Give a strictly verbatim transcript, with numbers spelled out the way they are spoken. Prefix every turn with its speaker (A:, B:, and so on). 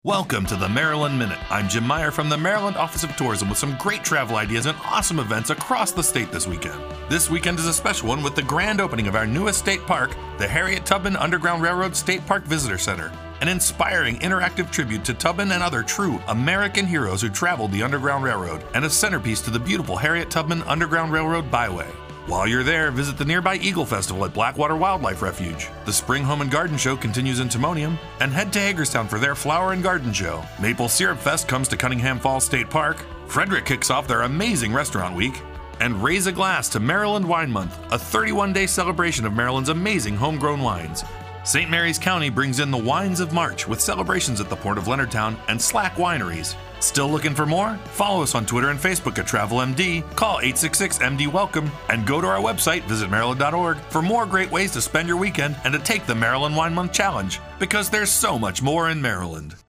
A: Welcome to the Maryland Minute. I'm Jim Meyer from the Maryland Office of Tourism with some great travel ideas and awesome events across the state this weekend. This weekend is a special one with the grand opening of our newest state park, the Harriet Tubman Underground Railroad State Park Visitor Center, an inspiring interactive tribute to Tubman and other true American heroes who traveled the Underground Railroad, and a centerpiece to the beautiful Harriet Tubman Underground Railroad Byway. While you're there, visit the nearby Eagle Festival at Blackwater Wildlife Refuge. The Spring Home and Garden Show continues in Timonium, and head to Hagerstown for their Flower and Garden Show. Maple Syrup Fest comes to Cunningham Falls State Park. Frederick kicks off their amazing restaurant week. And raise a glass to Maryland Wine Month, a thirty-one day celebration of Maryland's amazing homegrown wines. Saint Mary's County brings in the Wines of March with celebrations at the Port of Leonardtown and Slack Wineries. Still looking for more? Follow us on Twitter and Facebook at TravelMD, call eight six six M D welcome, and go to our website, visit maryland dot org, for more great ways to spend your weekend and to take the Maryland Wine Month Challenge, because there's so much more in Maryland.